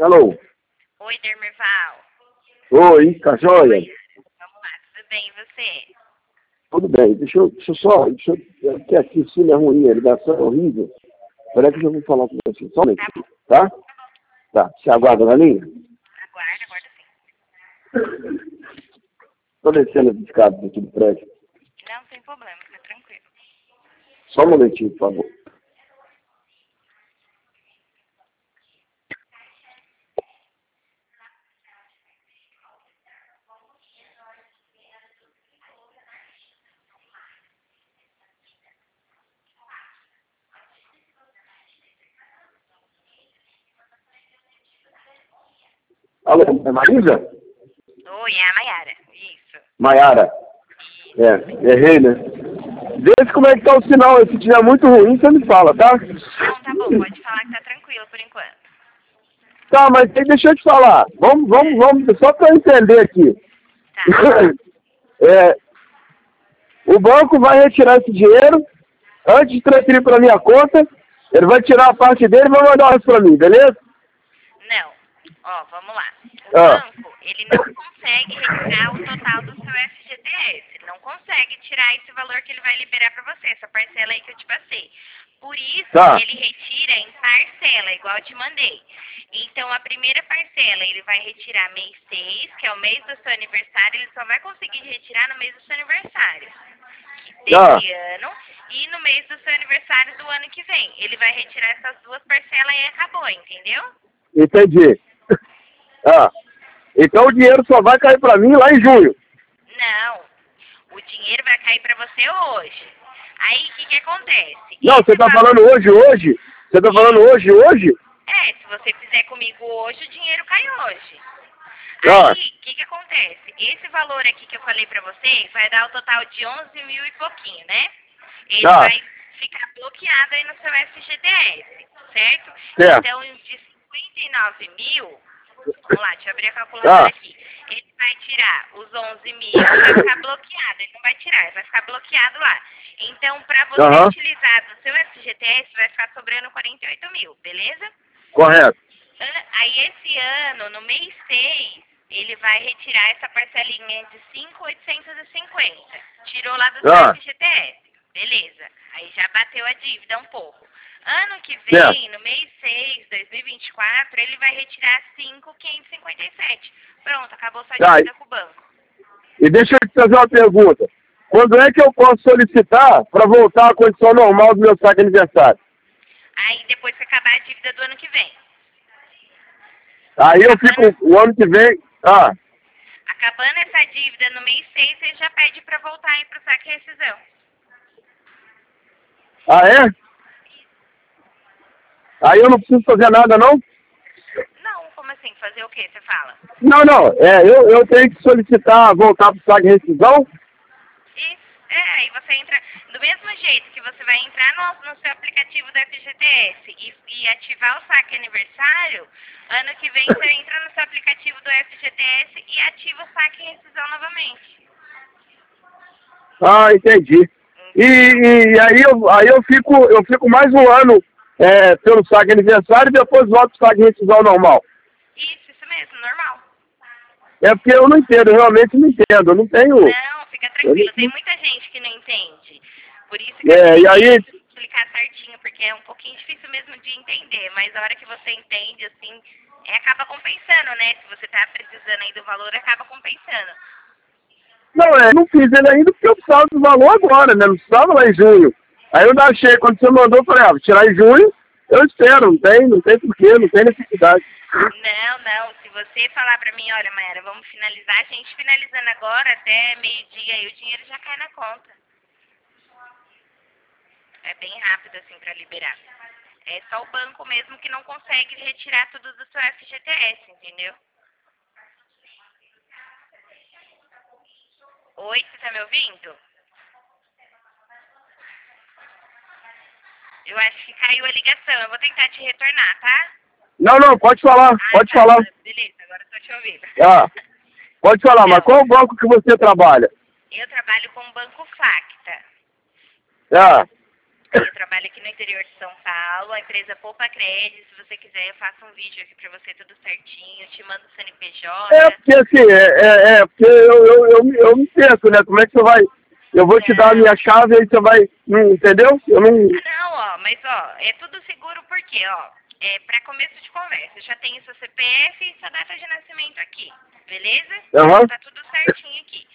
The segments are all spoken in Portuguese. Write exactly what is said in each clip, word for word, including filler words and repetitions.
Alô? Oi, Dermerval. Oi, tá joia? Vamos lá, tudo bem, e você? Tudo bem, deixa eu, deixa eu só, deixa eu, porque aqui o cine é ruim, a ligação é horrível. Peraí que eu já vou falar com você, só um Tá bom. minuto, tá? Tá, você aguarda na linha? Aguarda, aguarda sim. Tô descendo as escadas aqui do prédio. Não tem problema, fica tranquilo. Só um momentinho, por favor. Alô, é Marisa? Oi, é a Mayara. Isso. Maiara? É, errei, né? Vê como é que tá o sinal, se tiver muito ruim, você me fala, tá? Não, tá bom, pode falar que tá tranquilo por enquanto. Tá, mas tem- deixa eu te falar. Vamos, vamos, vamos, só pra eu entender aqui. Tá. É, o banco vai retirar esse dinheiro, antes de transferir para minha conta, ele vai tirar a parte dele e vai mandar o resto para mim, beleza? Não. Ó, vamos lá. O Ah. banco, ele não consegue retirar o total do seu F G T S. Ele não consegue tirar esse valor que ele vai liberar para você, essa parcela aí que eu te passei. Por isso, Tá. ele retira em parcela, igual eu te mandei. Então, a primeira parcela, ele vai retirar mês seis, que é o mês do seu aniversário. Ele só vai conseguir retirar no mês do seu aniversário desse Ah. ano e no mês do seu aniversário do ano que vem. Ele vai retirar essas duas parcelas e acabou, entendeu? Entendi. Ah. Então o dinheiro só vai cair para mim lá em junho. Não. O dinheiro vai cair para você hoje. Aí, o que que acontece? Não, Esse você tá valor- falando hoje, hoje? Você tá falando hoje, hoje? É, se você fizer comigo hoje, o dinheiro cai hoje. Ah. Aí, o que que acontece? Esse valor aqui que eu falei pra você vai dar o total de onze mil e pouquinho, né? Ele Ah. vai ficar bloqueado aí no seu F G T S, certo? Certo. Então, de cinquenta e nove mil, vamos lá, deixa eu abrir a calculadora Ah. aqui. Ele vai tirar os onze mil e vai ficar bloqueado. Ele não vai tirar, ele vai ficar bloqueado lá. Então, pra você Aham. utilizar do seu F G T S, vai ficar sobrando quarenta e oito mil, beleza? Correto. An- Aí esse ano, no mês seis, ele vai retirar essa parcelinha de cinco mil oitocentos e cinquenta. Tirou lá do seu Ah. F G T S. Beleza. Aí já bateu a dívida um pouco. Ano que Certo. vem, no mês seis, dois mil e vinte e quatro, ele vai retirar cinco mil quinhentos e cinquenta e sete. Pronto, acabou sua Tá. dívida com o banco. E deixa eu te fazer uma pergunta. Quando é que eu posso solicitar para voltar à condição normal do meu saque aniversário? Aí depois que acabar a dívida do ano que vem. Aí eu fico o ano que vem. Ah, Acabando essa dívida no mês seis, você já pede para voltar aí pro saque e rescisão. ah é? Aí eu não preciso fazer nada, não? Não, como assim? Fazer o quê? Você fala? Não, não. É, eu, eu tenho que solicitar voltar para o saque de rescisão? Isso. É, aí você entra, do mesmo jeito que você vai entrar no, no seu aplicativo do F G T S e, e ativar o saque aniversário, ano que vem você entra no seu aplicativo do F G T S e ativa o saque e rescisão novamente. Ah, entendi. E, e aí, eu, aí eu, fico, eu fico mais um ano é, pelo saque aniversário e depois volto para o saque de rescisão normal. Isso, isso mesmo, normal. É porque eu não entendo, eu realmente não entendo. Eu não tenho... Não, fica tranquilo, tem muita gente que não entende. Por isso que É, eu e aí- tenho que explicar certinho, porque é um pouquinho difícil mesmo de entender, mas a hora que você entende, assim, é, acaba compensando, né? Se você tá precisando aí do valor, acaba compensando. Não, é, não fiz ele ainda porque eu precisava do valor agora, né? Não precisava lá em junho. Aí eu ainda achei, quando você mandou, eu falei, ah, vou tirar em junho, eu espero, não tem, não tem porquê, não tem necessidade. Não, não. Se você falar pra mim, olha, Mayara, vamos finalizar, a gente finalizando agora até meio-dia e o dinheiro já cai na conta. É bem rápido, assim, pra liberar. É só o banco mesmo que não consegue retirar tudo do seu F G T S, entendeu? Oi, você tá me ouvindo? Eu acho que caiu a ligação. Eu vou tentar te retornar, tá? Não, não, pode falar, Ah, pode tá. falar. Beleza, agora eu tô te ouvindo. Ah, pode falar, mas qual banco que você trabalha? Eu trabalho com o Banco Facta. Ah, Eu trabalho aqui no interior de São Paulo, a empresa Poupa Crédito. Se você quiser, eu faço um vídeo aqui pra você tudo certinho, te mando o C N P J. É, porque assim, é, é, é porque eu, eu, eu, eu me penso, né? Como é que você vai... Eu vou te dar a minha chave e você vai... Não, entendeu? Eu não... Não, ó, mas ó, é tudo seguro porque, ó, é pra começo de conversa, eu já tenho seu C P F e sua data de nascimento aqui, beleza? Aham. Tá tudo certinho aqui.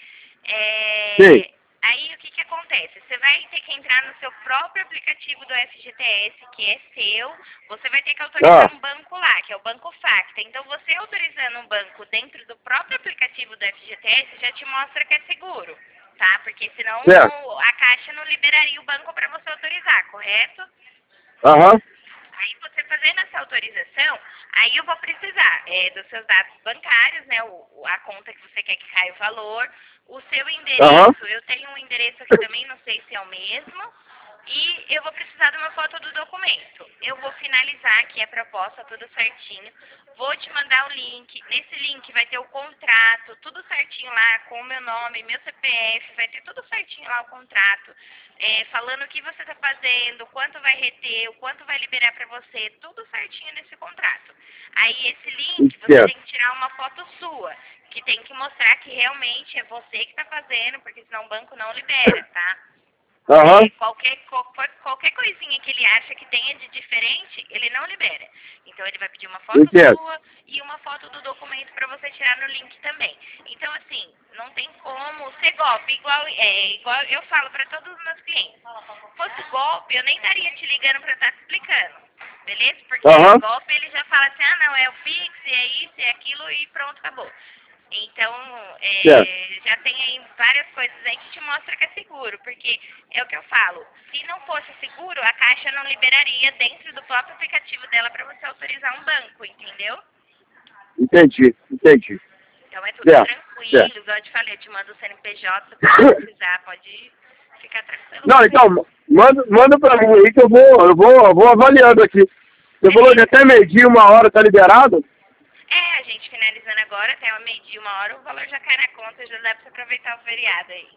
É... Sim. Aí o que que acontece? Você vai ter que entrar no seu próprio aplicativo do F G T S, que é seu, você vai ter que autorizar Ah. um banco lá, que é o Banco Facta. Então você autorizando um banco dentro do próprio aplicativo do F G T S já te mostra que é seguro, tá? Porque senão Certo. a Caixa não liberaria o banco para você autorizar, correto? Aham. Aí você fazendo essa autorização, aí eu vou precisar é, dos seus dados bancários, né, o, a conta que você quer que caia o valor, o seu endereço, Aham. eu tenho um endereço aqui também, não sei se é o mesmo, e eu vou precisar de uma foto do documento. Eu vou finalizar aqui a proposta, tudo certinho, vou te mandar o link, nesse link vai ter o contrato, tudo certinho lá, com o meu nome, meu C P F, vai ter tudo certinho lá o contrato, é, falando o que você está fazendo, quanto vai reter, o quanto vai liberar para você, tudo certinho nesse contrato. Aí esse link, você Certo. tem que tirar uma foto sua, que tem que mostrar que realmente é você que está fazendo, porque senão o banco não libera, tá? Aham. É, qualquer, qualquer, qualquer coisinha que ele acha que tenha de diferente, ele não libera. Então ele vai pedir uma foto Entendo. sua e uma foto do documento para você tirar no link também. Então assim, não tem como ser golpe, igual, é, igual eu falo para todos os meus clientes. Se fosse golpe, eu nem estaria te ligando para estar te explicando. Beleza? Porque Aham. golpe ele já fala assim, ah não, é o Pix, é isso, é aquilo e pronto, acabou. Então, é, Certo. já tem aí várias coisas aí que te mostra que é seguro, porque é o que eu falo, se não fosse seguro, a Caixa não liberaria dentro do próprio aplicativo dela para você autorizar um banco, entendeu? Entendi, entendi. Então é tudo Certo, tranquilo, certo. igual eu te falei, eu te mando o C N P J, se você precisar, pode ficar tranquilo. Não, então, manda, manda pra mim aí que eu vou, eu vou, eu vou avaliando aqui. Você falou que até meio-dia, uma hora tá liberado? É, a gente finalizando agora, até uma meio-dia, uma hora, o valor já cai na conta, já dá pra você aproveitar o feriado aí.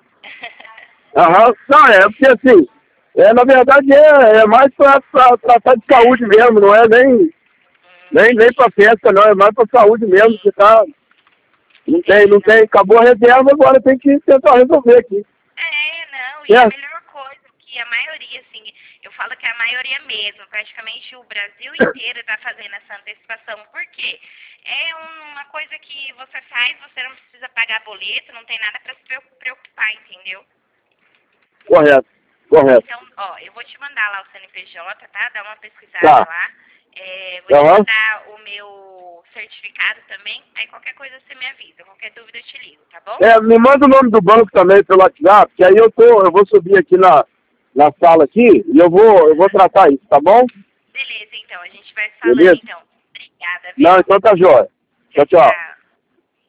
Aham. Não, é porque assim, é, na verdade é, é mais pra, pra tratar de saúde mesmo, não é nem, nem, nem pra festa, não, é mais pra saúde mesmo, que tá, não tem, não tem, acabou a reserva, agora tem que tentar resolver aqui. É, não, e É. a melhor coisa que a maioria, assim, eu falo que a maioria mesmo, praticamente o Brasil inteiro está fazendo essa antecipação, por quê? É uma coisa que você faz, você não precisa pagar boleto, não tem nada para se preocupar, entendeu? Correto, correto. Então, ó, eu vou te mandar lá o C N P J, tá? Dá uma pesquisada Tá. lá. É, vou te Aham. mandar o meu certificado também, aí qualquer coisa você me avisa, qualquer dúvida eu te ligo, tá bom? É, me manda o nome do banco também pelo WhatsApp, que aí eu tô, eu vou subir aqui na, na sala aqui e eu vou, eu vou tratar isso, tá bom? Beleza, então, a gente vai falando Beleza? então. Obrigada, viu? Não, então tá jóia. Tchau, tchau.